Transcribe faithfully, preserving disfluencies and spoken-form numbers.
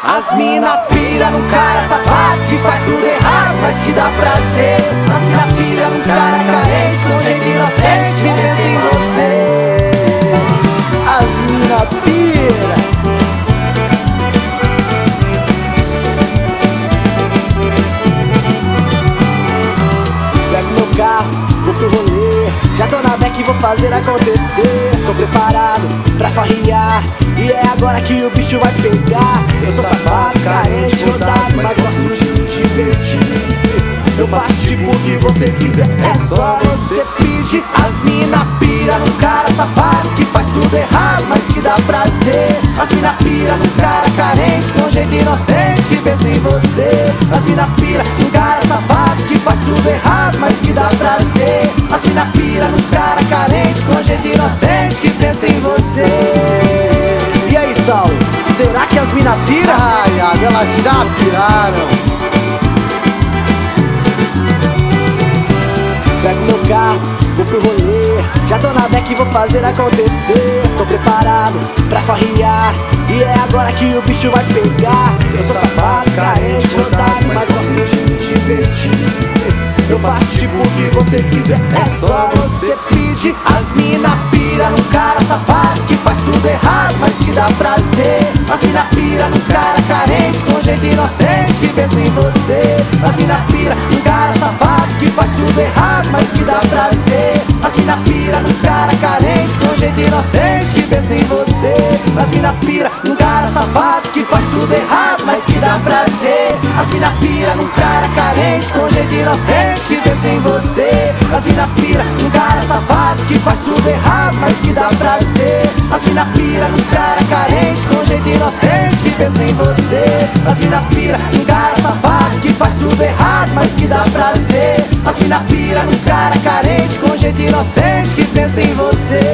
As mina pira num cara safado que faz tudo errado, mas que dá prazer. As mina pira num cara carente com jeito inocente que pensa em você. As mina pira. Pego meu carro, vou pro rolê, já tô na beca e vou fazer acontecer. Tô preparado pra farrear e é agora que o bicho vai pegar. Eu sou safado, carente, rodado, mas gosto de me divertir. Eu faço tipo o que você quiser, é só você pedir. As mina pira num cara safado que faz tudo errado, mas que dá prazer. As mina pira num cara carente com jeito inocente que pensa em você. As mina pira num cara safado que faz tudo errado, mas que dá prazer. As mina pira num cara carente com jeito inocente que pensa em você. E aí, Saulo, será que as mina pira? Ai, ai, elas já piraram. Pego meu carro, vou pro rolê, já tô na beca e vou fazer acontecer. Tô preparado pra farrear e é agora que o bicho vai pegar. Eu sou safado, carente, rodado, mas gosto de me divertir. Eu faço tipo o que você quiser, é só você pedir. As mina pira num cara safado que faz tudo errado, mas que dá prazer. As mina pira num cara carente com jeito inocente que pensa em você. As mina pira num cara safado que faz tudo errado, mas que dá prazer. As mina pira num cara carente com jeito inocente que pensa em você. As mina pira num cara safado que faz tudo errado, mas que dá prazer. As mina pira num cara carente com jeito inocente que pensa em você. As mina pira num cara safado que faz tudo errado, mas que dá prazer. As mina pira num cara carente com jeito inocente que pensa em você. As mina pira num cara safado que faz tudo errado, mas que dá prazer. As mina pira num cara carente com jeito inocente que pensa em você.